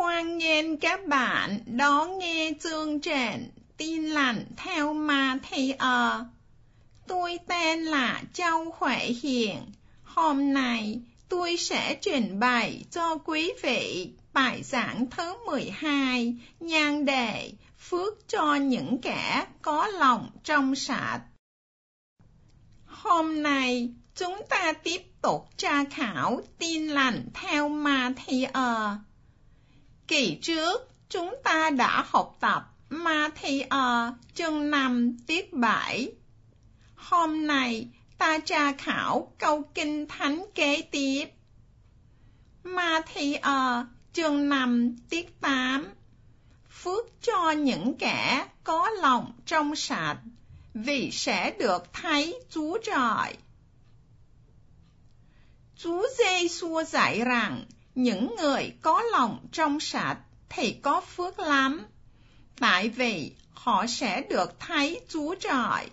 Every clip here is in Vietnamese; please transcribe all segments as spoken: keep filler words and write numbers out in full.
Hoan nghênh các bạn đón nghe chương trình Tin lành theo Ma-thi-ơ. Tôi tên là Châu Huệ Hiền. Hôm nay tôi sẽ trình bày cho quý vị bài giảng thứ mười hai, nhan đề Phước cho những kẻ có lòng trong sạch. Hôm nay chúng ta tiếp tục tra khảo tin lành theo Ma-thi-ơ. Kỳ trước, chúng ta đã học tập Ma-thi-ơ chương năm tiết bảy. Hôm nay, ta tra khảo câu kinh thánh kế tiếp. Ma-thi-ơ chương năm tiết tám. Phước cho những kẻ có lòng trong sạch, vì sẽ được thấy Chúa Trời. Chúa Giê-xu dạy rằng, những người có lòng trong sạch thì có phước lắm, tại vì họ sẽ được thấy Chúa Trời.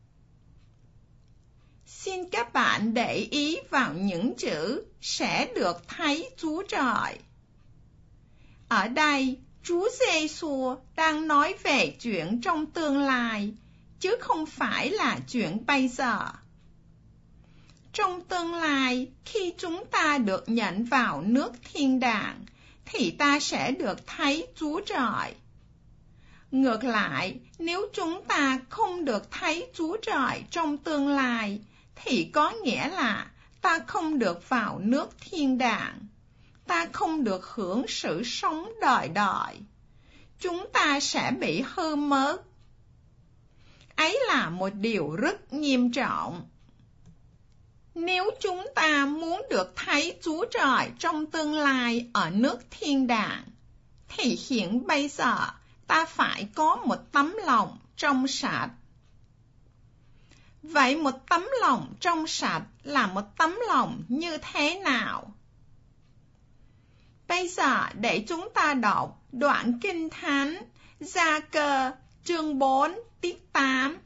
Xin các bạn để ý vào những chữ sẽ được thấy Chúa Trời. Ở đây, Chúa Giê-xu đang nói về chuyện trong tương lai, chứ không phải là chuyện bây giờ. Trong tương lai, khi chúng ta được nhận vào nước thiên đàng, thì ta sẽ được thấy Chúa Trời. Ngược lại, nếu chúng ta không được thấy Chúa Trời trong tương lai, thì có nghĩa là ta không được vào nước thiên đàng. Ta không được hưởng sự sống đời đời. Chúng ta sẽ bị hư mất. Ấy là một điều rất nghiêm trọng. Nếu chúng ta muốn được thấy Chúa Trời trong tương lai ở nước thiên đàng, thì hiện bây giờ ta phải có một tấm lòng trong sạch. Vậy một tấm lòng trong sạch là một tấm lòng như thế nào? Bây giờ để chúng ta đọc đoạn kinh thánh Gia-cơ chương bốn tiết tám.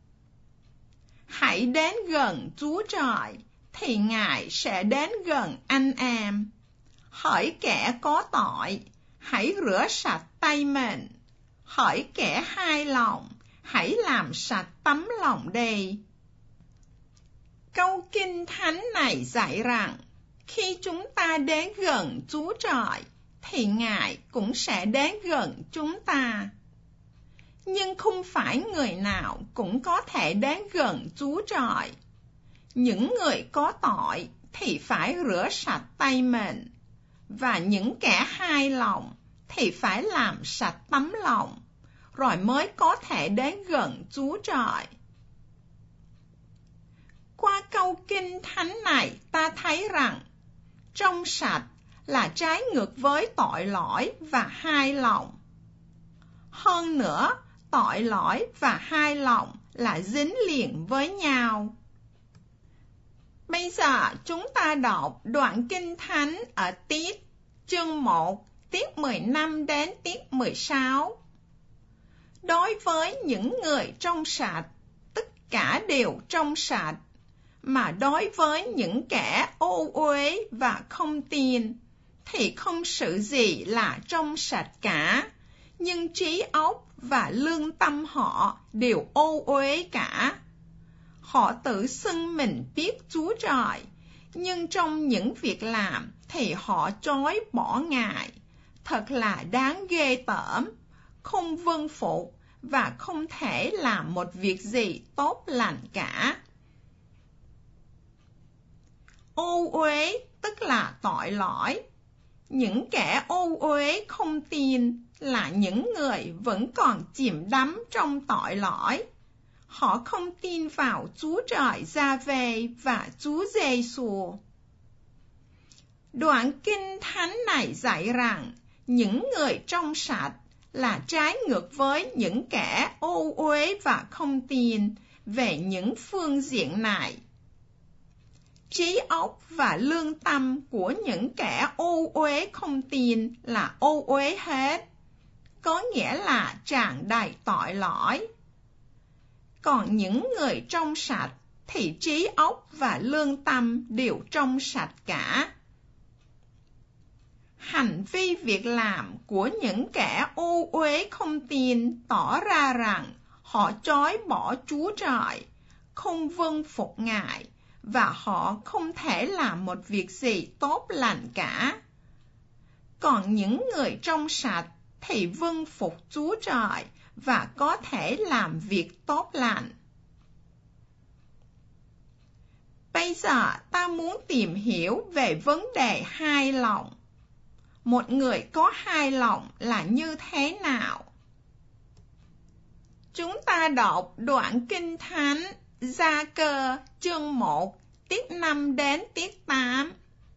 Hãy đến gần Chúa Trời, thì Ngài sẽ đến gần anh em. Hỡi kẻ có tội, hãy rửa sạch tay mình. Hỡi kẻ hai lòng, hãy làm sạch tấm lòng đi. Câu kinh thánh này dạy rằng, khi chúng ta đến gần Chúa Trời, thì Ngài cũng sẽ đến gần chúng ta. Nhưng không phải người nào cũng có thể đến gần Chúa Trời. Những người có tội thì phải rửa sạch tay mình, và những kẻ hai lòng thì phải làm sạch tấm lòng, rồi mới có thể đến gần Chúa Trời. Qua câu kinh thánh này ta thấy rằng, trong sạch là trái ngược với tội lỗi và hai lòng. Hơn nữa, tội lỗi và hai lòng là dính liền với nhau. Bây giờ chúng ta đọc đoạn kinh thánh ở tiết chương một, tiết mười lăm đến tiết mười sáu. Đối với những người trong sạch, tất cả đều trong sạch, mà đối với những kẻ ô uế và không tin, thì không sự gì là trong sạch cả, nhưng trí óc và lương tâm họ đều ô uế cả. Họ tự xưng mình biết Chúa Trời, nhưng trong những việc làm thì họ chối bỏ Ngài. Thật là đáng ghê tởm, không vâng phục và không thể làm một việc gì tốt lành cả. Ô uế tức là tội lỗi. Những kẻ ô uế không tin là những người vẫn còn chìm đắm trong tội lỗi. Họ không tin vào Chúa Trời Gia-vê và Chúa Giê-xu. Đoạn kinh thánh này dạy rằng, những người trong sạch là trái ngược với những kẻ ô uế và không tin về những phương diện này. Trí óc và lương tâm của những kẻ ô uế không tin là ô uế hết, có nghĩa là tràn đầy tội lỗi. Còn những người trong sạch thì trí óc và lương tâm đều trong sạch cả. hành vi việc làm của những kẻ ô uế không tin tỏ ra rằng họ chối bỏ Chúa Trời, không vâng phục Ngài, và họ không thể làm một việc gì tốt lành cả. Còn những người trong sạch thì vâng phục Chúa Trời và có thể làm việc tốt lành. Bây giờ ta muốn tìm hiểu về vấn đề hai lòng. Một người có hai lòng là như thế nào? Chúng ta đọc đoạn Kinh Thánh Gia Cơ chương một tiết năm đến tiết tám.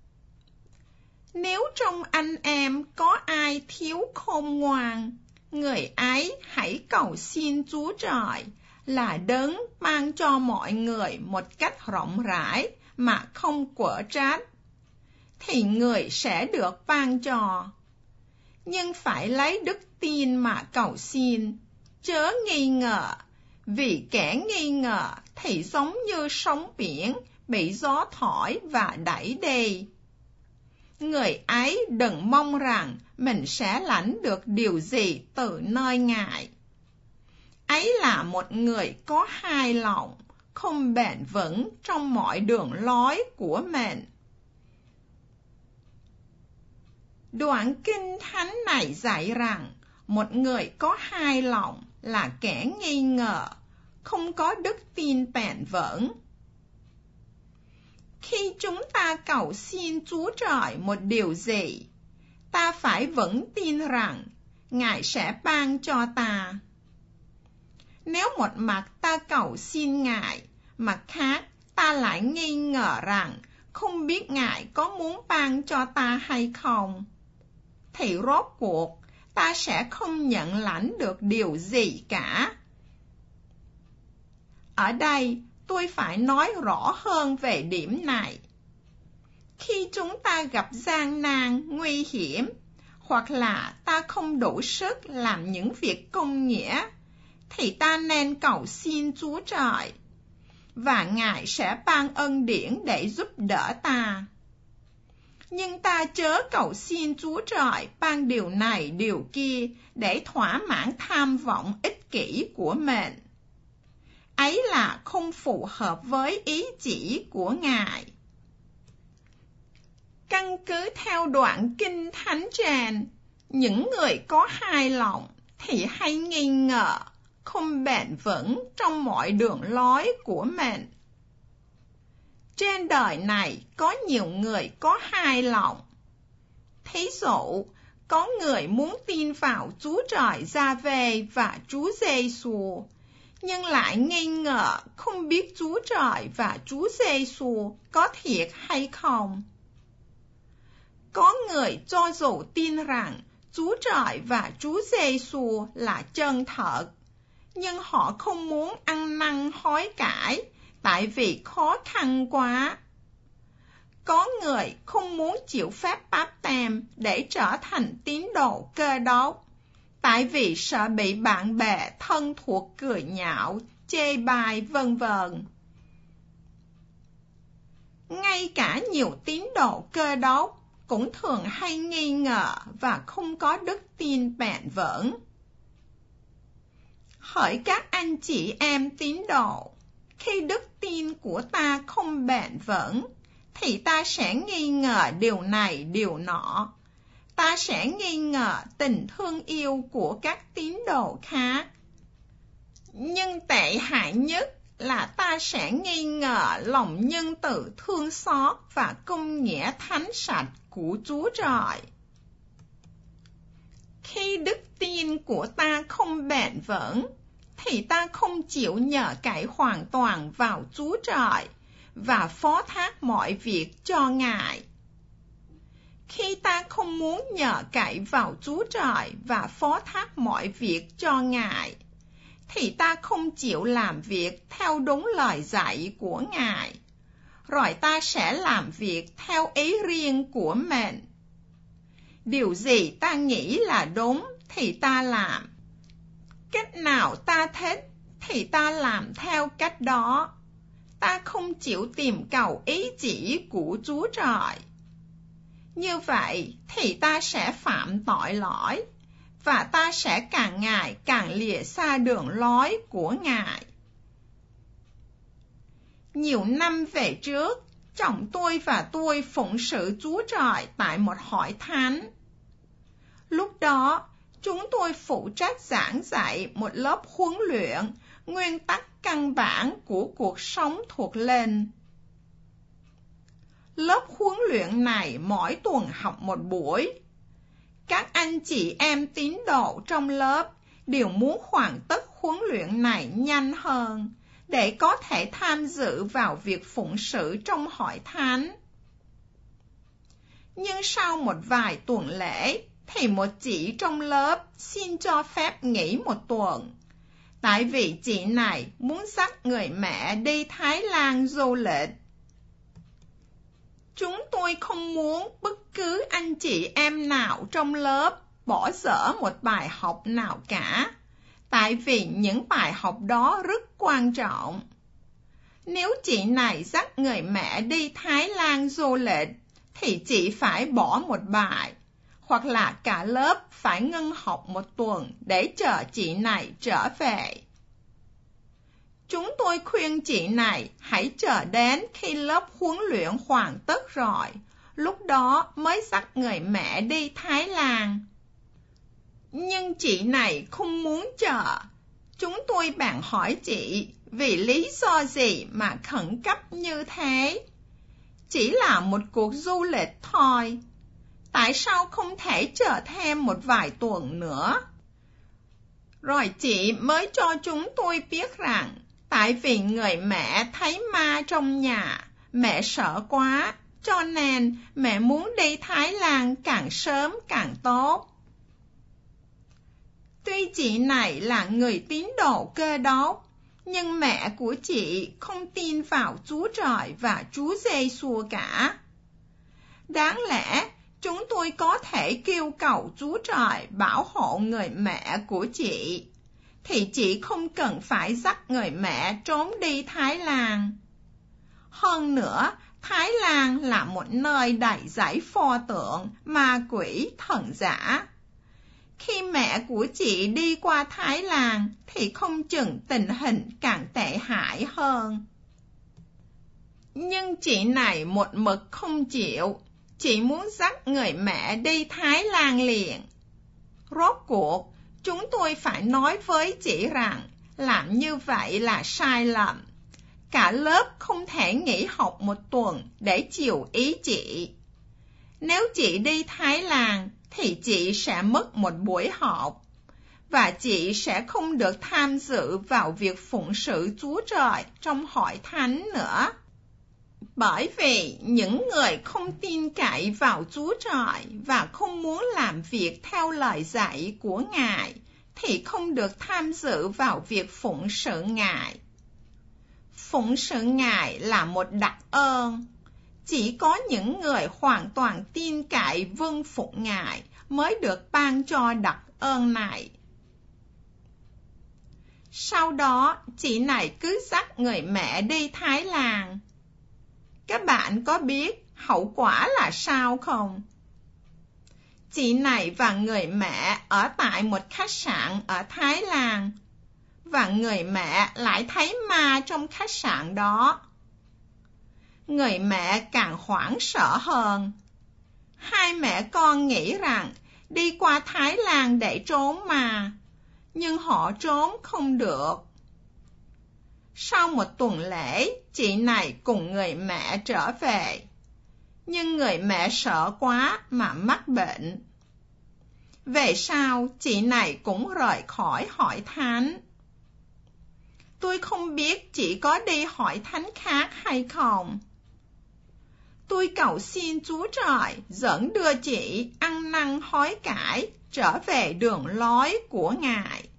Nếu trong anh em có ai thiếu khôn ngoan, người ấy hãy cầu xin Chúa Trời là Đấng ban cho mọi người một cách rộng rãi mà không quở trách, thì người sẽ được ban cho. Nhưng phải lấy đức tin mà cầu xin, chớ nghi ngờ, vì kẻ nghi ngờ thì giống như sóng biển bị gió thổi và đẩy đi. Người ấy đừng mong rằng mình sẽ lãnh được điều gì từ nơi Ngài. Ấy là một người có hai lòng, không bền vững trong mọi đường lối của mình. Đoạn Kinh Thánh này dạy rằng một người có hai lòng là kẻ nghi ngờ, không có đức tin bền vững. Khi chúng ta cầu xin Chúa Trời một điều gì, ta phải vững tin rằng Ngài sẽ ban cho ta. Nếu một mặt ta cầu xin Ngài, mặt khác ta lại nghi ngờ rằng không biết Ngài có muốn ban cho ta hay không, thì rốt cuộc ta sẽ không nhận lãnh được điều gì cả. Ở đây tôi phải nói rõ hơn về điểm này. Khi chúng ta gặp gian nan, nguy hiểm, hoặc là ta không đủ sức làm những việc công nghĩa, thì ta nên cầu xin Chúa Trời, và Ngài sẽ ban ân điển để giúp đỡ ta. Nhưng ta chớ cầu xin Chúa Trời ban điều này điều kia để thỏa mãn tham vọng ích kỷ của mình. Ấy là không phù hợp với ý chỉ của Ngài. Căn cứ theo đoạn Kinh Thánh trên, những người có hai lòng thì hay nghi ngờ, không bền vững trong mọi đường lối của mình. Trên đời này có nhiều người có hai lòng. Thí dụ, có người muốn tin vào Chúa Trời Gia-vê và Chúa Giê-xu, nhưng lại nghi ngờ không biết Chúa Trời và Chúa Giê-xu có thiệt hay không. Có người cho dù tin rằng Chúa Trời và Chúa Giê-xu là chân thật, nhưng họ không muốn ăn năn hối cải tại vì khó khăn quá. Có người không muốn chịu phép báp têm để trở thành tín đồ Cơ Đốc, tại vì sợ bị bạn bè thân thuộc cười nhạo, chê bai vân vân. Ngay cả nhiều tín đồ Cơ Đốc cũng thường hay nghi ngờ và không có đức tin bền vững. Hỡi các anh chị em tín đồ, khi đức tin của ta không bền vững, thì ta sẽ nghi ngờ điều này điều nọ. Ta sẽ nghi ngờ tình thương yêu của các tín đồ khác. Nhưng tệ hại nhất là ta sẽ nghi ngờ lòng nhân từ thương xót và công nghĩa thánh sạch của Chúa Trời. Khi đức tin của ta không bền vững, thì ta không chịu nhờ cậy hoàn toàn vào Chúa Trời và phó thác mọi việc cho Ngài. Khi ta không muốn nhờ cậy vào Chúa Trời và phó thác mọi việc cho Ngài, thì ta không chịu làm việc theo đúng lời dạy của Ngài, rồi ta sẽ làm việc theo ý riêng của mình. Điều gì ta nghĩ là đúng thì ta làm. Cách nào ta thích thì ta làm theo cách đó. Ta không chịu tìm cầu ý chỉ của Chúa Trời. Như vậy thì ta sẽ phạm tội lỗi, và ta sẽ càng ngày càng lìa xa đường lối của Ngài. Nhiều năm về trước, chồng tôi và tôi phụng sự Chúa Trời tại một hội thánh. Lúc đó, chúng tôi phụ trách giảng dạy một lớp huấn luyện nguyên tắc căn bản của cuộc sống thuộc linh. Lớp huấn luyện này mỗi tuần học một buổi. Các anh chị em tín đồ trong lớp đều muốn hoàn tất huấn luyện này nhanh hơn để có thể tham dự vào việc phụng sự trong hội thánh. Nhưng sau một vài tuần lễ thì một chị trong lớp xin cho phép nghỉ một tuần, tại vì chị này muốn dắt người mẹ đi Thái Lan du lịch. Chúng tôi không muốn bất cứ anh chị em nào trong lớp bỏ dở một bài học nào cả, tại vì những bài học đó rất quan trọng. Nếu chị này dắt người mẹ đi Thái Lan du lịch, thì chị phải bỏ một bài, hoặc là cả lớp phải ngưng học một tuần để chờ chị này trở về. Chúng tôi khuyên chị này hãy chờ đến khi lớp huấn luyện hoàn tất rồi, lúc đó mới dắt người mẹ đi Thái Lan. Nhưng chị này không muốn chờ. Chúng tôi bèn hỏi chị vì lý do gì mà khẩn cấp như thế. Chỉ là một cuộc du lịch thôi. Tại sao không thể chờ thêm một vài tuần nữa? Rồi chị mới cho chúng tôi biết rằng tại vì người mẹ thấy ma trong nhà, mẹ sợ quá, cho nên mẹ muốn đi Thái Lan càng sớm càng tốt. Tuy chị này là người tín đồ Cơ Đốc, nhưng mẹ của chị không tin vào Chúa Trời và Chúa Giê-xu cả. Đáng lẽ chúng tôi có thể kêu cầu Chúa Trời bảo hộ người mẹ của chị, thì chị không cần phải dắt người mẹ trốn đi Thái Lan. Hơn nữa, Thái Lan là một nơi đầy dẫy pho tượng, ma quỷ, thần giả. Khi mẹ của chị đi qua Thái Lan thì không chừng tình hình càng tệ hại hơn. Nhưng chị này một mực không chịu, chị muốn dắt người mẹ đi Thái Lan liền. Rốt cuộc, chúng tôi phải nói với chị rằng làm như vậy là sai lầm. Cả lớp không thể nghỉ học một tuần để chiều ý chị. Nếu chị đi Thái Lan thì chị sẽ mất một buổi học, và chị sẽ không được tham dự vào việc phụng sự Chúa Trời trong hội thánh nữa. Bởi vì những người không tin cậy vào Chúa Trời và không muốn làm việc theo lời dạy của Ngài thì không được tham dự vào việc phụng sự Ngài. Phụng sự Ngài là một đặc ơn. Chỉ có những người hoàn toàn tin cậy vâng phục Ngài mới được ban cho đặc ơn này. Sau đó, chị này cứ dắt người mẹ đi Thái Lan. Các bạn có biết hậu quả là sao không? Chị này và người mẹ ở tại một khách sạn ở Thái Lan, và người mẹ lại thấy ma trong khách sạn đó. Người mẹ càng hoảng sợ hơn. Hai mẹ con nghĩ rằng đi qua Thái Lan để trốn ma, nhưng họ trốn không được. Sau một tuần lễ, chị này cùng người mẹ trở về. Nhưng người mẹ sợ quá mà mắc bệnh. Về sau, chị này cũng rời khỏi hội thánh. Tôi không biết chị có đi hội thánh khác hay không. Tôi cầu xin Chúa Trời dẫn đưa chị ăn năn hối cải trở về đường lối của Ngài.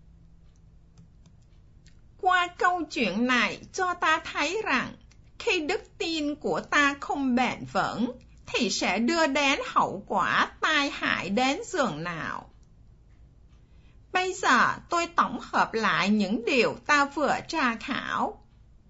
Qua câu chuyện này cho ta thấy rằng khi đức tin của ta không bền vững thì sẽ đưa đến hậu quả tai hại đến giường nào. Bây giờ tôi tổng hợp lại những điều ta vừa tra khảo.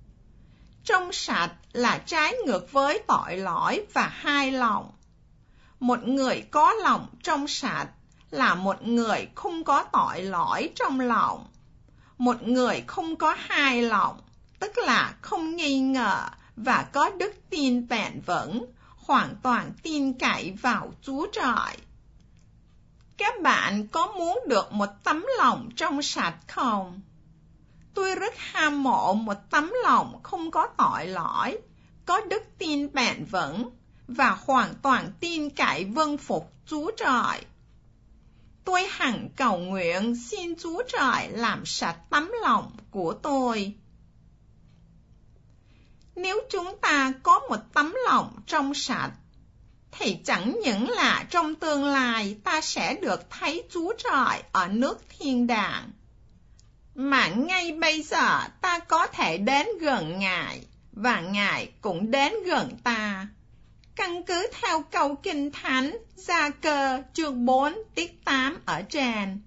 Trong sạch là trái ngược với tội lỗi và hai lòng. một người có lòng trong sạch là một người không có tội lỗi trong lòng. Một người không có hai lòng, tức là không nghi ngờ và có đức tin bền vững, hoàn toàn tin cậy vào Chúa Trời. Các bạn có muốn được một tấm lòng trong sạch không? Tôi rất hâm mộ một tấm lòng không có tội lỗi, có đức tin bền vững và hoàn toàn tin cậy vâng phục Chúa Trời. Tôi hằng cầu nguyện xin Chúa Trời làm sạch tấm lòng của tôi. Nếu chúng ta có một tấm lòng trong sạch, thì chẳng những là trong tương lai ta sẽ được thấy Chúa Trời ở nước thiên đàng, mà ngay bây giờ ta có thể đến gần Ngài, và Ngài cũng đến gần ta. Căn cứ theo câu Kinh Thánh Gia Cơ chương bốn tiết tám ở trên.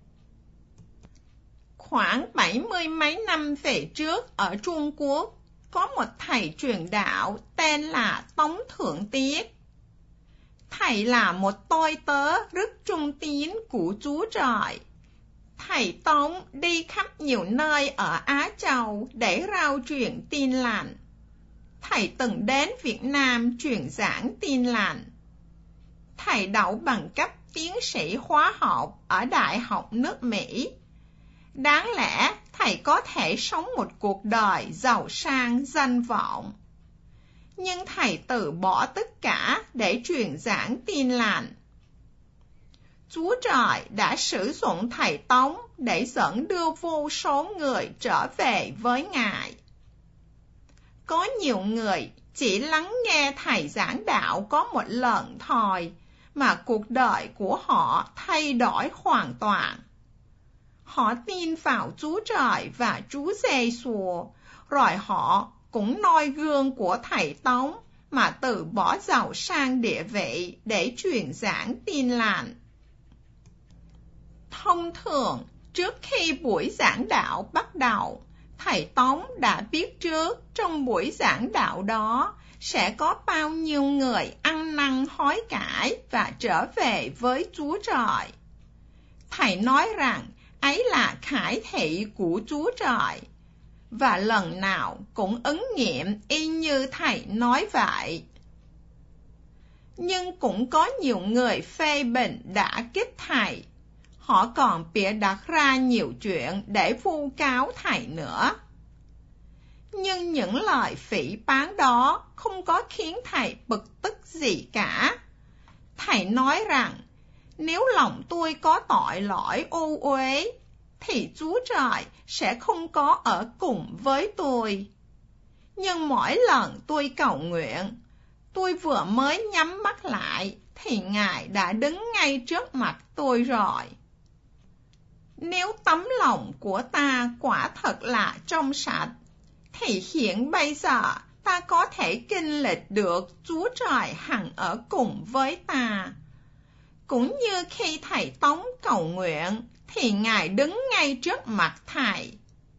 Khoảng bảy mươi mấy năm về trước ở Trung Quốc, có một thầy truyền đạo tên là Tống Thượng Tiết. Thầy là một tôi tớ rất trung tín của Chúa Trời. Thầy Tống đi khắp nhiều nơi ở Á Châu để rao truyền tin lành. Thầy từng đến Việt Nam truyền giảng tin lành. Thầy đậu bằng cấp tiến sĩ hóa học ở Đại học nước Mỹ. Đáng lẽ thầy có thể sống một cuộc đời giàu sang danh vọng. Nhưng thầy từ bỏ tất cả để truyền giảng tin lành. Chúa Trời đã sử dụng thầy Tống để dẫn đưa vô số người trở về với Ngài. Có nhiều người chỉ lắng nghe thầy giảng đạo có một lần thôi, mà cuộc đời của họ thay đổi hoàn toàn. Họ tin vào Chúa Trời và Chúa Giê-xu, rồi họ cũng noi gương của thầy Tống mà từ bỏ giàu sang địa vị để truyền giảng tin lành. Thông thường, trước khi buổi giảng đạo bắt đầu, thầy Tống đã biết trước trong buổi giảng đạo đó sẽ có bao nhiêu người ăn năn hối cải và trở về với Chúa Trời. Thầy nói rằng ấy là khải thị của Chúa Trời, và lần nào cũng ứng nghiệm y như thầy nói vậy. Nhưng cũng có nhiều người phê bình đã kích thầy. Họ còn bịa đặt ra nhiều chuyện để vu cáo thầy nữa. Nhưng những lời phỉ báng đó không có khiến thầy bực tức gì cả. Thầy nói rằng, nếu lòng tôi có tội lỗi ô uế, thì Chúa Trời sẽ không có ở cùng với tôi. Nhưng mỗi lần tôi cầu nguyện, tôi vừa mới nhắm mắt lại, thì Ngài đã đứng ngay trước mặt tôi rồi. Nếu tấm lòng của ta quả thật là trong sạch, thì hiện bây giờ ta có thể kinh lịch được Chúa Trời hằng ở cùng với ta. Cũng như khi thầy Tống cầu nguyện, thì Ngài đứng ngay trước mặt thầy.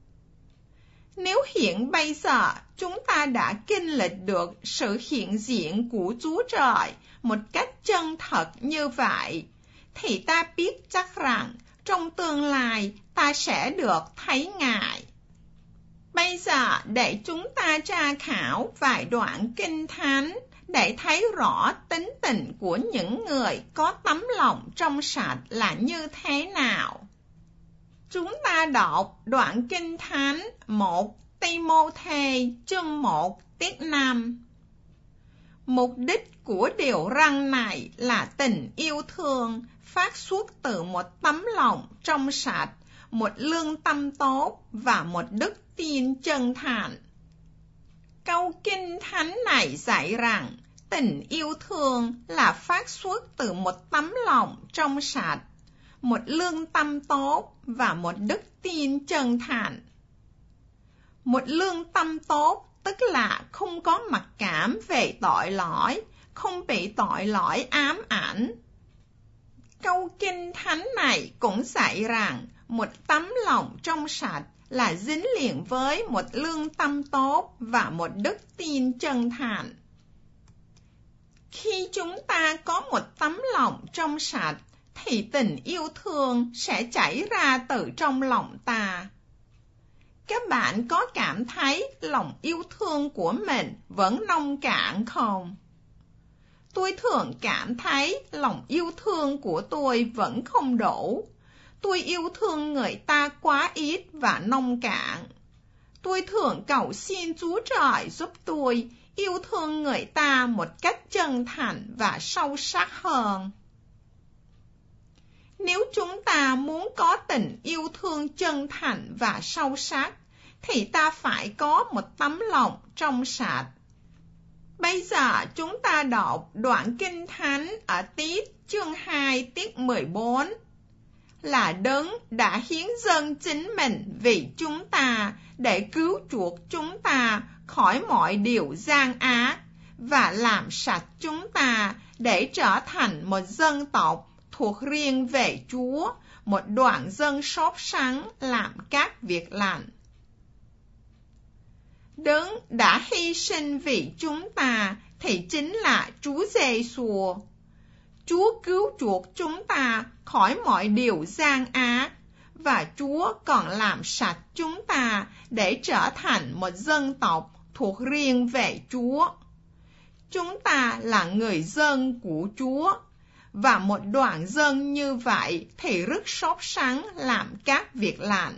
Nếu hiện bây giờ chúng ta đã kinh lịch được sự hiện diện của Chúa Trời một cách chân thật như vậy, thì ta biết chắc rằng trong tương lai ta sẽ được thấy Ngài. Bây giờ để chúng ta tra khảo vài đoạn Kinh Thánh để thấy rõ tính tình của những người có tấm lòng trong sạch là như thế nào. Chúng ta đọc đoạn Kinh Thánh một Ti-mô-thê chương một tiết năm. Mục đích của điều răn này là tình yêu thương phát xuất từ một tấm lòng trong sạch, một lương tâm tốt và một đức tin chân thành. Câu Kinh Thánh này dạy rằng tình yêu thương là phát xuất từ một tấm lòng trong sạch, một lương tâm tốt và một đức tin chân thành. Một lương tâm tốt tức là không có mặc cảm về tội lỗi, không bị tội lỗi ám ảnh. Câu Kinh Thánh này cũng dạy rằng một tấm lòng trong sạch là dính liền với một lương tâm tốt và một đức tin chân thành. Khi chúng ta có một tấm lòng trong sạch, thì tình yêu thương sẽ chảy ra từ trong lòng ta. Các bạn có cảm thấy lòng yêu thương của mình vẫn nông cạn không? Tôi thường cảm thấy lòng yêu thương của tôi vẫn không đủ. Tôi yêu thương người ta quá ít và nông cạn. Tôi thường cầu xin Chúa Trời giúp tôi yêu thương người ta một cách chân thành và sâu sắc hơn. Nếu chúng ta muốn có tình yêu thương chân thành và sâu sắc, thì ta phải có một tấm lòng trong sạch. Bây giờ chúng ta đọc đoạn Kinh Thánh ở Tít chương hai tiết mười bốn. Là Đấng đã hiến dâng chính mình vì chúng ta để cứu chuộc chúng ta khỏi mọi điều gian ác và làm sạch chúng ta để trở thành một dân tộc thuộc riêng về Chúa, một đoàn dân sốt sắng làm các việc lành. Đấng đã hy sinh vì chúng ta thì chính là Chúa Giê-xu. Chúa cứu chuộc chúng ta khỏi mọi điều gian ác, và Chúa còn làm sạch chúng ta để trở thành một dân tộc thuộc riêng về Chúa. Chúng ta là người dân của Chúa, và một đoàn dân như vậy thì rất sốt sắng làm các việc lành.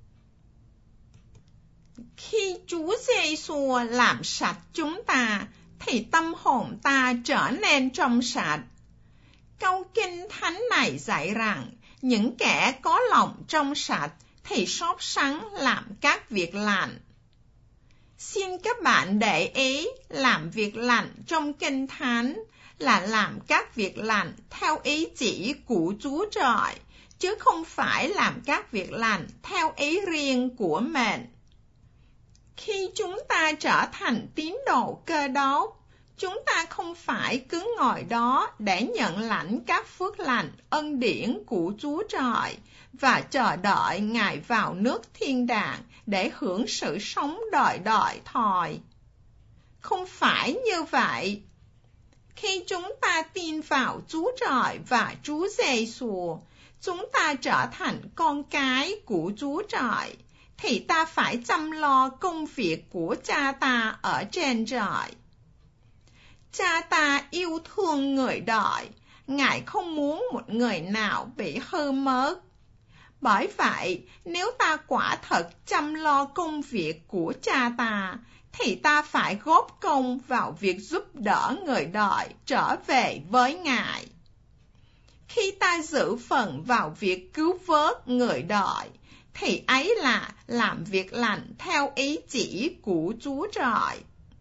Khi Chúa Giê-xu làm sạch chúng ta, thì tâm hồn ta trở nên trong sạch. Câu Kinh Thánh này dạy rằng, những kẻ có lòng trong sạch thì sốt sắng làm các việc lành. Xin các bạn để ý, làm việc lành trong Kinh Thánh là làm các việc lành theo ý chỉ của Chúa Trời, chứ không phải làm các việc lành theo ý riêng của mình. Khi chúng ta trở thành tín đồ Cơ Đốc, chúng ta không phải cứ ngồi đó để nhận lãnh các phước lành ân điển của Chúa Trời và chờ đợi Ngài vào nước thiên đàng để hưởng sự sống đời đời thòi. Không phải như vậy. Khi chúng ta tin vào Chúa Trời và Chúa Giê-xu, chúng ta trở thành con cái của Chúa Trời, thì ta phải chăm lo công việc của Cha ta ở trên trời. Cha ta yêu thương người đời, Ngài không muốn một người nào bị hư mất. Bởi vậy, nếu ta quả thật chăm lo công việc của Cha ta, thì ta phải góp công vào việc giúp đỡ người đời trở về với Ngài. Khi ta giữ phần vào việc cứu vớt người đời, thì ấy là làm việc lành theo ý chỉ của Chúa Trời.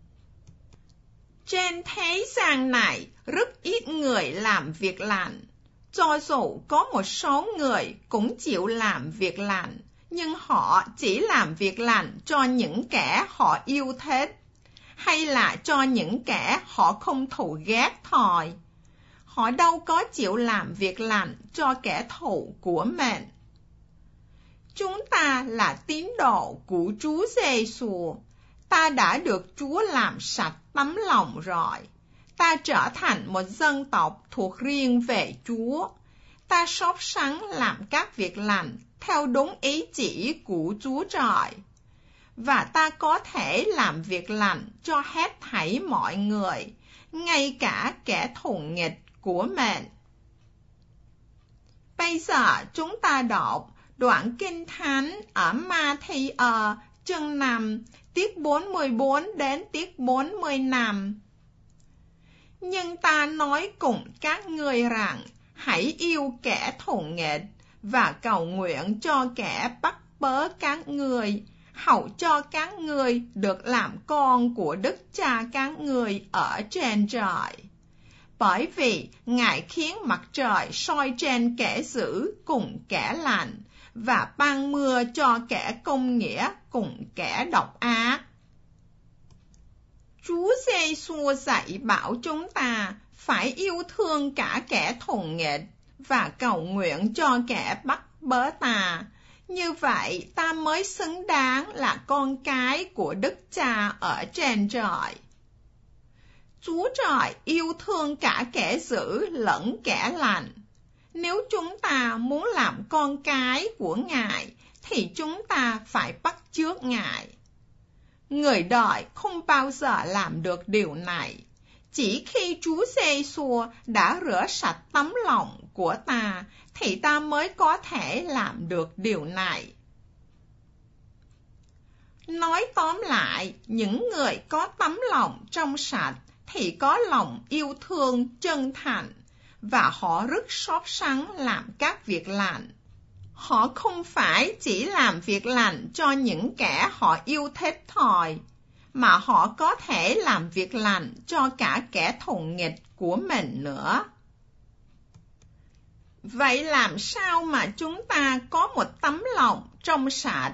Trên thế gian này, rất ít người làm việc lành. Cho dù có một số người cũng chịu làm việc lành, nhưng họ chỉ làm việc lành cho những kẻ họ yêu thích, hay là cho những kẻ họ không thù ghét thôi. Họ đâu có chịu làm việc lành cho kẻ thù của mình. Chúng ta là tín đồ của Chúa Giê-xu. Ta đã được Chúa làm sạch tấm lòng rồi. Ta trở thành một dân tộc thuộc riêng về Chúa. Ta sốt sắng làm các việc lành theo đúng ý chỉ của Chúa Trời. Và ta có thể làm việc lành cho hết thảy mọi người, ngay cả kẻ thù nghịch của mình. Bây giờ chúng ta đọc đoạn Kinh Thánh ở Ma-thi-ơ chương năm, tiết bốn mươi bốn đến tiết bốn mươi lăm. Nhưng ta nói cùng các ngươi rằng, hãy yêu kẻ thù nghịch và cầu nguyện cho kẻ bắt bớ các ngươi, hầu cho các ngươi được làm con của Đức Cha các ngươi ở trên trời. Bởi vì Ngài khiến mặt trời soi trên kẻ dữ cùng kẻ lành, và ban mưa cho kẻ công nghĩa cùng kẻ độc ác. Chúa Giê-xu dạy bảo chúng ta phải yêu thương cả kẻ thù nghịch và cầu nguyện cho kẻ bắt bớ ta. Như vậy ta mới xứng đáng là con cái của Đức Cha ở trên trời. Chúa Trời yêu thương cả kẻ dữ lẫn kẻ lành. Nếu chúng ta muốn làm con cái của Ngài, thì chúng ta phải bắt chước Ngài. Người đời không bao giờ làm được điều này. Chỉ khi Chúa Giê-xu đã rửa sạch tấm lòng của ta, thì ta mới có thể làm được điều này. Nói tóm lại, những người có tấm lòng trong sạch thì có lòng yêu thương chân thành, và họ rất sốt sắng làm các việc lành. Họ không phải chỉ làm việc lành cho những kẻ họ yêu thích thôi, mà họ có thể làm việc lành cho cả kẻ thù nghịch của mình nữa. Vậy làm sao mà chúng ta có một tấm lòng trong sạch?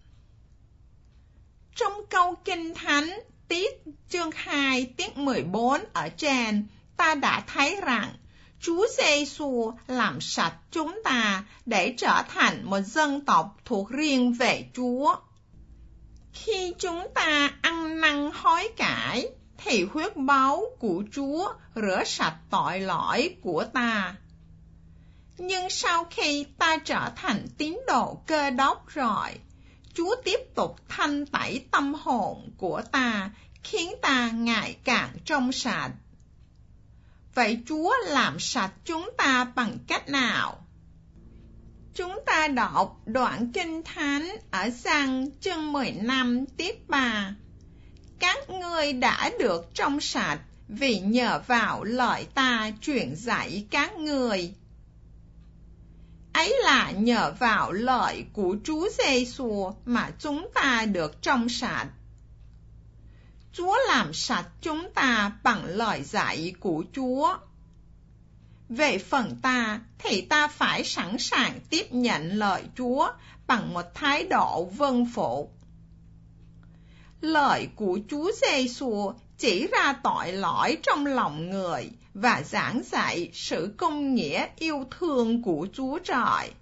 Trong câu Kinh Thánh tiết chương hai tiết mười bốn ở trên, ta đã thấy rằng Chúa Giê-xu làm sạch chúng ta để trở thành một dân tộc thuộc riêng về Chúa. Khi chúng ta ăn năn hối cải, thì huyết báu của Chúa rửa sạch tội lỗi của ta. Nhưng sau khi ta trở thành tín đồ Cơ Đốc rồi, Chúa tiếp tục thanh tẩy tâm hồn của ta, khiến ta ngày càng trong sạch. Vậy Chúa làm sạch chúng ta bằng cách nào? Chúng ta đọc đoạn Kinh Thánh ở Giăng chương mười lăm tiết ba. Các ngươi đã được trong sạch vì nhờ vào lời ta truyền dạy các ngươi. Ấy là nhờ vào lời của Chúa Giê-xu mà chúng ta được trong sạch. Chúa làm sạch chúng ta bằng lời dạy của Chúa. Về phần ta, thì ta phải sẵn sàng tiếp nhận lời Chúa bằng một thái độ vâng phục. Lời của Chúa Giê-xu chỉ ra tội lỗi trong lòng người và giảng dạy sự công nghĩa yêu thương của Chúa Trời.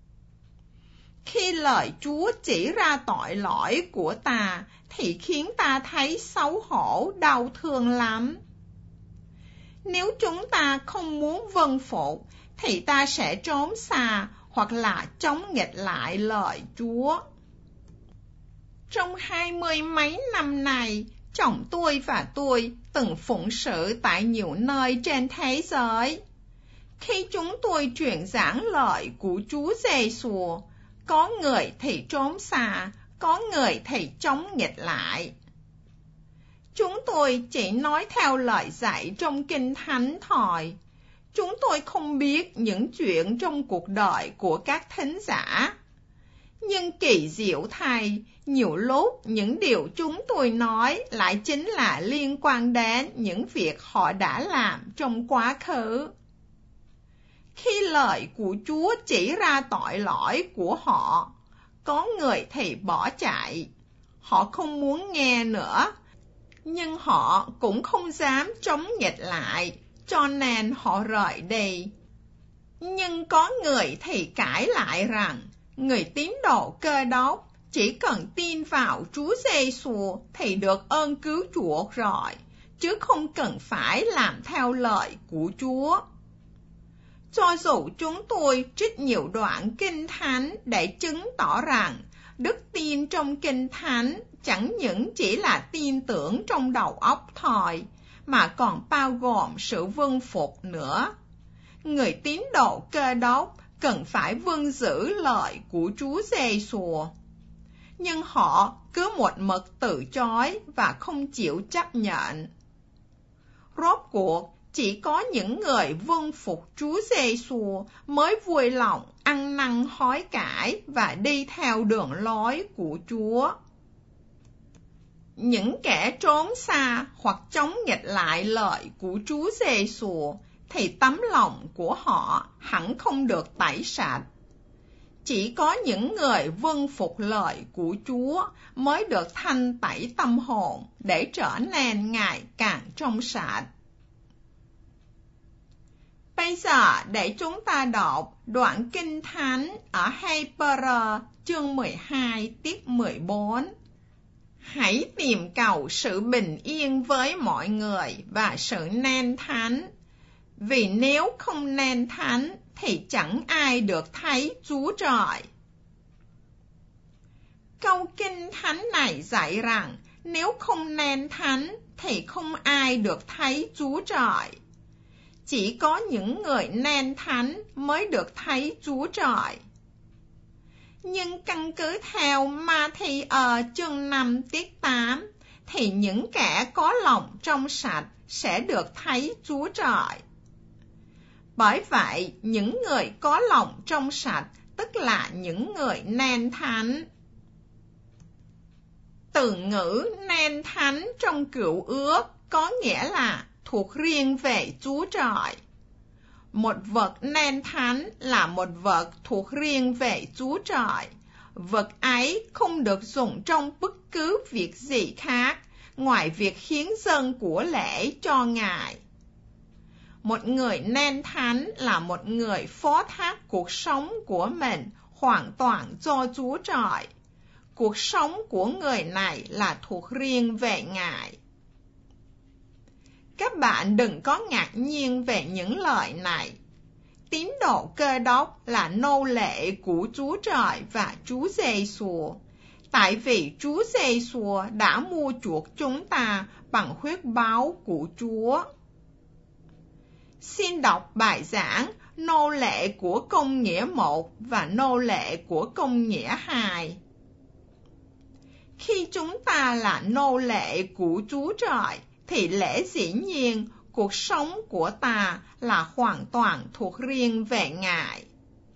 Khi lời Chúa chỉ ra tội lỗi của ta, thì khiến ta thấy xấu hổ, đau thương lắm. Nếu chúng ta không muốn vâng phục, thì ta sẽ trốn xa hoặc là chống nghịch lại lời Chúa. Trong hai mươi mấy năm nay, chồng tôi và tôi từng phụng sự tại nhiều nơi trên thế giới. Khi chúng tôi truyền giảng lời của Chúa Giê-xu, có người thì trốn xa, có người thì chống nghịch lại. Chúng tôi chỉ nói theo lời dạy trong Kinh Thánh thôi. Chúng tôi không biết những chuyện trong cuộc đời của các thính giả. Nhưng kỳ diệu thay, nhiều lúc những điều chúng tôi nói lại chính là liên quan đến những việc họ đã làm trong quá khứ. Khi lời của Chúa chỉ ra tội lỗi của họ, có người thì bỏ chạy. Họ không muốn nghe nữa, nhưng họ cũng không dám chống nghịch lại, cho nên họ rời đi. Nhưng có người thì cãi lại rằng, người tín đồ Cơ Đốc chỉ cần tin vào Chúa Giê-xu thì được ơn cứu chuộc rồi, chứ không cần phải làm theo lời của Chúa. Cho dù chúng tôi trích nhiều đoạn Kinh Thánh để chứng tỏ rằng đức tin trong Kinh Thánh chẳng những chỉ là tin tưởng trong đầu óc thôi, mà còn bao gồm sự vâng phục nữa. Người tín đồ Cơ Đốc cần phải vâng giữ lời của Chúa Giê-xu. Nhưng họ cứ một mực từ chối và không chịu chấp nhận. Rốt cuộc, chỉ có những người vâng phục Chúa Giê-xu mới vui lòng ăn năn hối cải và đi theo đường lối của Chúa. Những kẻ trốn xa hoặc chống nghịch lại lời của Chúa Giê-xu thì tấm lòng của họ hẳn không được tẩy sạch. Chỉ có những người vâng phục lời của Chúa mới được thanh tẩy tâm hồn để trở nên ngày càng trong sạch. Bây giờ để chúng ta đọc đoạn Kinh Thánh ở Hebrew chương mười hai tiết mười bốn. Hãy tìm cầu sự bình yên với mọi người và sự nên thánh. Vì nếu không nên thánh thì chẳng ai được thấy Chúa Trời. Câu Kinh Thánh này dạy rằng nếu không nên thánh thì không ai được thấy Chúa Trời. Chỉ có những người nên thánh mới được thấy Chúa Trời. Nhưng căn cứ theo Ma-thi-ơ chương năm tiết tám thì những kẻ có lòng trong sạch sẽ được thấy Chúa Trời. Bởi vậy, những người có lòng trong sạch tức là những người nên thánh. Từ ngữ nên thánh trong Cựu Ước có nghĩa là thuộc riêng về Chúa Trời. Một vật nên thánh là một vật thuộc riêng về Chúa Trời. Vật ấy không được dùng trong bất cứ việc gì khác ngoài việc hiến dâng của lễ cho Ngài. Một người nên thánh là một người phó thác cuộc sống của mình hoàn toàn cho Chúa Trời. Cuộc sống của người này là thuộc riêng về Ngài. Các bạn đừng có ngạc nhiên về những lời này. Tín đồ Cơ Đốc là nô lệ của Chúa Trời và Chúa Giê-xu, tại vì Chúa Giê-xu đã mua chuộc chúng ta bằng huyết báu của Chúa. Xin đọc bài giảng nô lệ của công nghĩa một và nô lệ của công nghĩa hai. Khi chúng ta là nô lệ của Chúa Trời, thì lẽ dĩ nhiên cuộc sống của ta là hoàn toàn thuộc riêng về Ngài.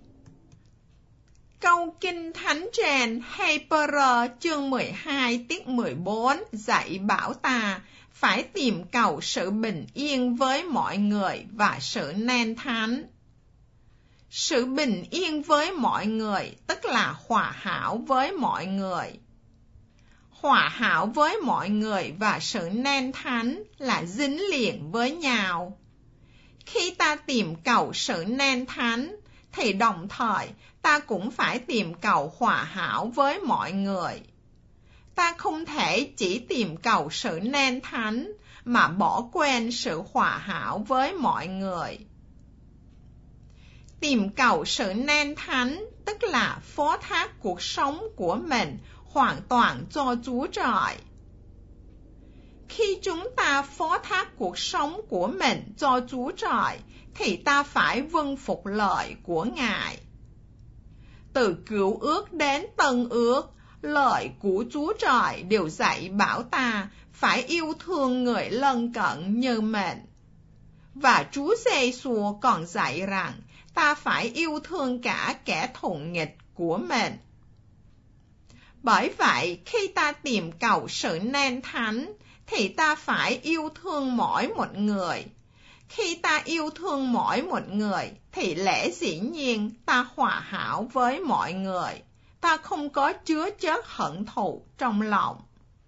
Câu Kinh Thánh trên Hebrew chương mười hai tiết mười bốn dạy bảo ta phải tìm cầu sự bình yên với mọi người và sự nên thánh. Sự bình yên với mọi người tức là hòa hảo với mọi người. Hòa hảo với mọi người và sự nên thánh là dính liền với nhau. Khi ta tìm cầu sự nên thánh, thì đồng thời ta cũng phải tìm cầu hòa hảo với mọi người. Ta không thể chỉ tìm cầu sự nên thánh mà bỏ quên sự hòa hảo với mọi người. Tìm cầu sự nên thánh tức là phó thác cuộc sống của mình hoàn toàn cho Chúa Trời. Khi chúng ta phó thác cuộc sống của mình cho Chúa Trời, thì ta phải vâng phục lời của Ngài. Từ Cựu Ước đến Tân Ước, lời của Chúa Trời đều dạy bảo ta phải yêu thương người lân cận như mình. Và Chúa Giê-xu còn dạy rằng ta phải yêu thương cả kẻ thù nghịch của mình. Bởi vậy, khi ta tìm cầu sự nên thánh, thì ta phải yêu thương mỗi một người. Khi ta yêu thương mỗi một người, thì lẽ dĩ nhiên ta hòa hảo với mọi người. Ta không có chứa chất hận thù trong lòng.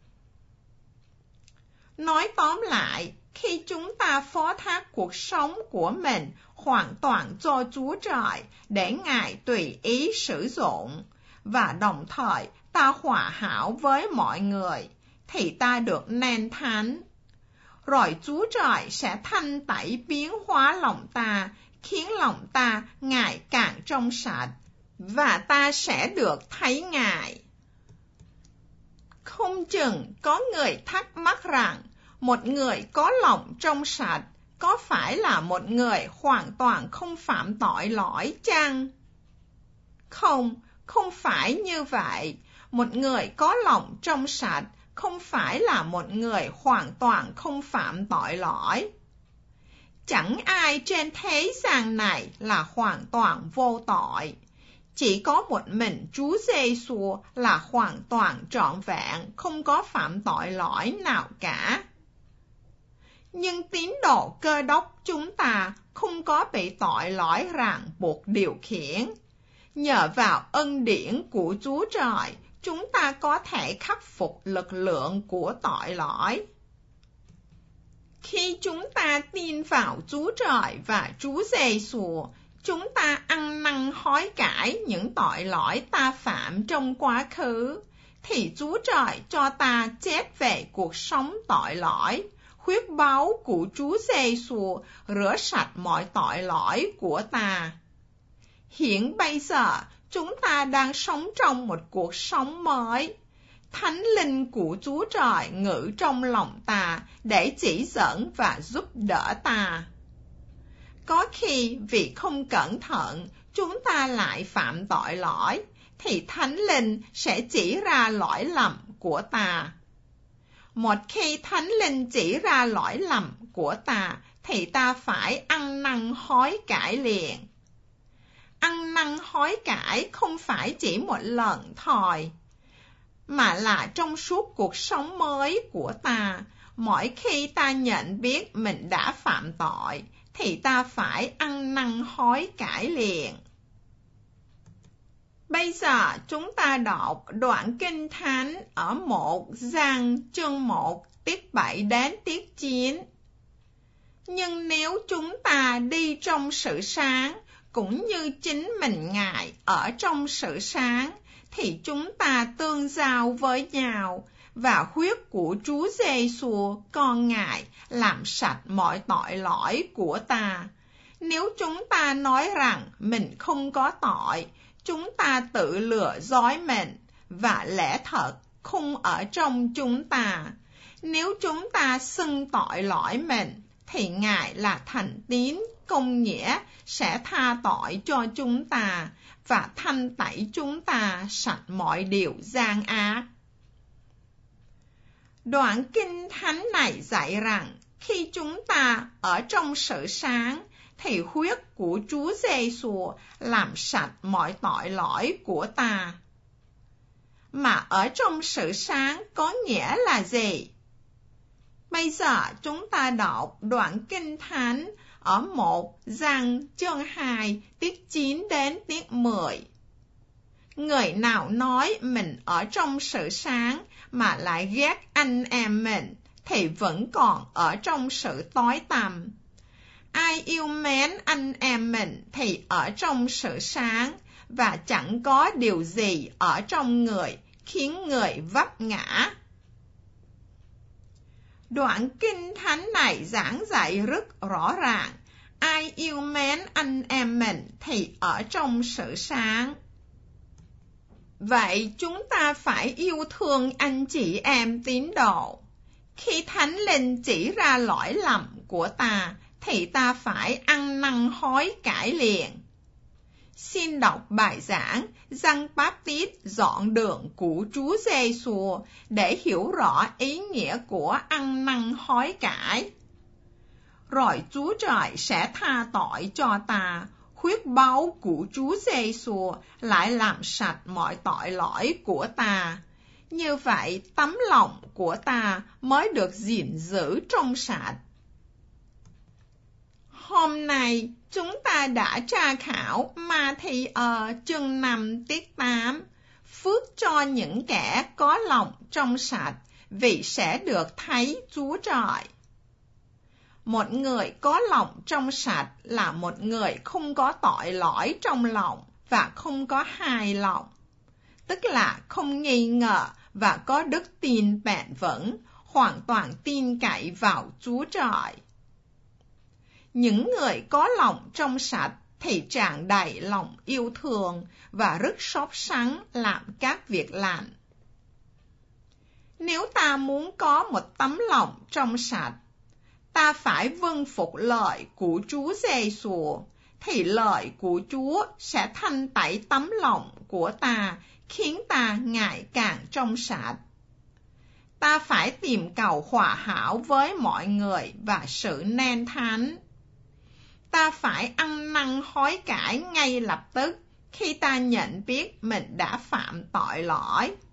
Nói tóm lại, khi chúng ta phó thác cuộc sống của mình hoàn toàn cho Chúa Trời để Ngài tùy ý sử dụng, và đồng thời ta hòa hảo với mọi người, thì ta được nên thánh. Rồi Chúa Trời sẽ thanh tẩy biến hóa lòng ta, khiến lòng ta ngày càng trong sạch, và ta sẽ được thấy Ngài. Không chừng có người thắc mắc rằng, một người có lòng trong sạch có phải là một người hoàn toàn không phạm tội lỗi chăng? Không, không phải như vậy. Một người có lòng trong sạch không phải là một người hoàn toàn không phạm tội lỗi. Chẳng ai trên thế gian này là hoàn toàn vô tội. Chỉ có một mình Chúa Giê-xu là hoàn toàn trọn vẹn, không có phạm tội lỗi nào cả. Nhưng tín đồ Cơ Đốc chúng ta không có bị tội lỗi ràng buộc điều khiển. Nhờ vào ân điển của Chúa Trời, chúng ta có thể khắc phục lực lượng của tội lỗi. Khi chúng ta tin vào Chúa Trời và Chúa Giê-xu, chúng ta ăn năn hối cải những tội lỗi ta phạm trong quá khứ. thì Chúa Trời cho ta chết về cuộc sống tội lỗi. Huyết báu của Chúa Giê-xu rửa sạch mọi tội lỗi của ta. Hiện bây giờ, chúng ta đang sống trong một cuộc sống mới. Thánh linh của Chúa Trời ngự trong lòng ta để chỉ dẫn và giúp đỡ ta. Có khi vì không cẩn thận, chúng ta lại phạm tội lỗi, thì Thánh linh sẽ chỉ ra lỗi lầm của ta. Một khi Thánh linh chỉ ra lỗi lầm của ta, thì ta phải ăn năn hối cải liền. Ăn năn hối cải không phải chỉ một lần thôi, mà là trong suốt cuộc sống mới của ta. Mỗi khi ta nhận biết mình đã phạm tội, thì ta phải ăn năn hối cải liền. Bây giờ chúng ta đọc đoạn Kinh Thánh ở một Giăng chương một tiết bảy đến tiết chín. Nhưng nếu chúng ta đi trong sự sáng, cũng như chính mình Ngài ở trong sự sáng, thì chúng ta tương giao với nhau, và huyết của Chúa Giê-xu con Ngài làm sạch mọi tội lỗi của ta. Nếu chúng ta nói rằng mình không có tội, chúng ta tự lừa dối mình, và lẽ thật không ở trong chúng ta. Nếu chúng ta xưng tội lỗi mình, thì Ngài là thành tín công nghĩa sẽ tha tội cho chúng ta và thanh tẩy chúng ta sạch mọi điều gian ác. Đoạn Kinh Thánh này dạy rằng khi chúng ta ở trong sự sáng, thì huyết của Chúa Giê-xu làm sạch mọi tội lỗi của ta. Mà ở trong sự sáng có nghĩa là gì? Bây giờ chúng ta đọc đoạn Kinh Thánh ở một Giăng chương hai tiết chín đến tiết mười. Người nào nói mình ở trong sự sáng mà lại ghét anh em mình, thì vẫn còn ở trong sự tối tăm. Ai yêu mến anh em mình thì ở trong sự sáng, và chẳng có điều gì ở trong người khiến người vấp ngã. Đoạn Kinh Thánh này giảng dạy rất rõ ràng, ai yêu mến anh em mình thì ở trong sự sáng. Vậy chúng ta phải yêu thương anh chị em tín đồ. Khi Thánh linh chỉ ra lỗi lầm của ta, thì ta phải ăn năn hối cải liền. Xin đọc bài giảng Giăng Báp-tít dọn đường của Chúa Giê-xu để hiểu rõ ý nghĩa của ăn năn hối cải. Rồi Chúa Trời sẽ tha tội cho ta. Huyết báu của Chúa Giê-xu lại làm sạch mọi tội lỗi của ta. Như vậy tấm lòng của ta mới được gìn giữ trong sạch. Hôm nay chúng ta đã tra khảo Ma-thi-ơ chương năm tiết tám. Phước cho những kẻ có lòng trong sạch, vì sẽ được thấy Chúa Trời. Một người có lòng trong sạch là một người không có tội lỗi trong lòng và không có hài lòng, tức là không nghi ngờ và có đức tin bền vững, hoàn toàn tin cậy vào Chúa Trời. Những người có lòng trong sạch thì tràn đầy lòng yêu thương và rất sốt sắng làm các việc lành. Nếu ta muốn có một tấm lòng trong sạch, ta phải vâng phục lời của Chúa Giê-xu, thì lời của Chúa sẽ thanh tẩy tấm lòng của ta, khiến ta ngày càng trong sạch. Ta phải tìm cầu hòa hảo với mọi người và sự nên thánh. Ta phải ăn năn hối cải ngay lập tức khi ta nhận biết mình đã phạm tội lỗi.